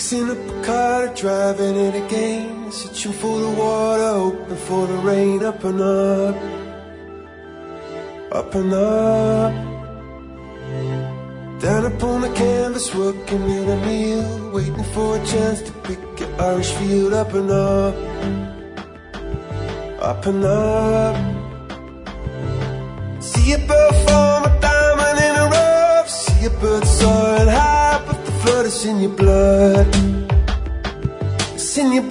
Fixing up a car, driving it again, searching for the water, hoping for the rain. Up and up, up and up. Down upon the canvas, working in a meal, waiting for a chance to pick your Irish field. Up and up, up and up. See a bird form a diamond in a rough. See a bird soaring high, but the flood is in your blood. It's in your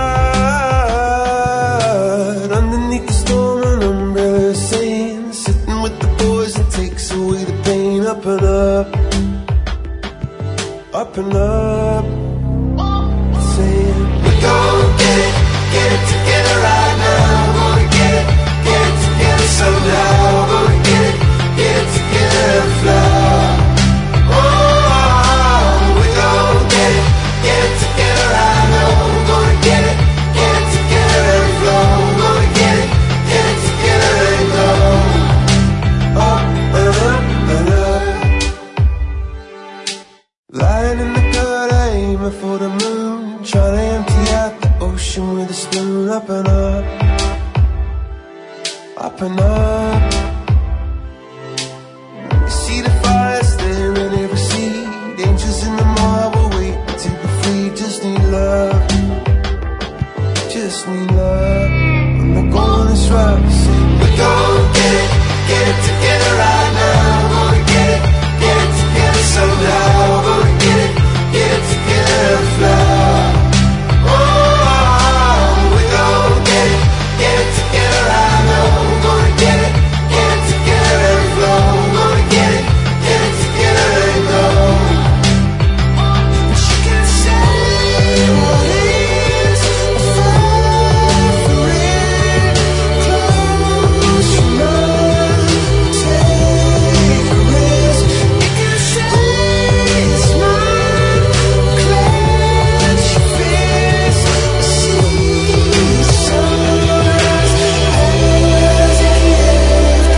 blood. Underneath the storm, an umbrella is saying, sitting with the boys and takes away the pain. Up and up, up and up. Saying, we're gonna get it together right now. We're gonna get it together somehow. We're gonna get it together and fly. Oh, we're gonna get it together right now. We're gonna get it together and flow. We're gonna get it together and go. Up and up and up. Lying in the gutter, aiming for the moon, trying to empty out the ocean with a spoon. Up and up, up and up. You see the fires there in every seed, angels in the marble waiting to be free. Just need love, just need love. When the going is rough, say, we're gonna get it together right now. We're gonna get it together somehow. We're gonna get it together and fly. Oh, we're gonna get it together right now. We're gonna get it together and flow. We're gonna get it together and go. But you can say what is far for it. Close your eyes, take a risk. You can say it's mine. Clench your fist, see the sunrise as it is.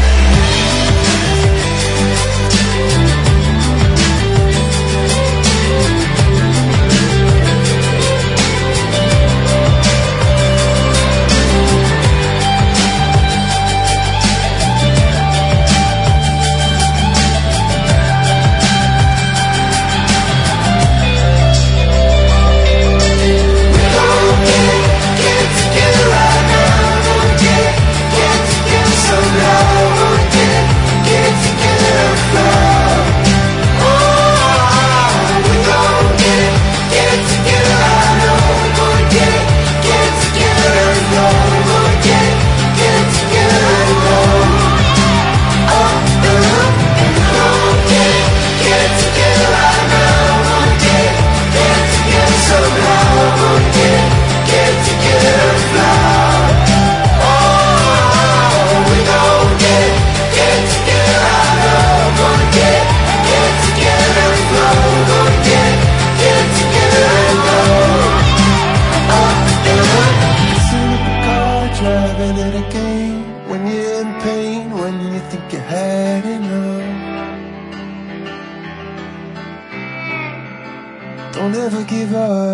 Driving it again, when you're in pain, when you think you had enough. Don't ever give up.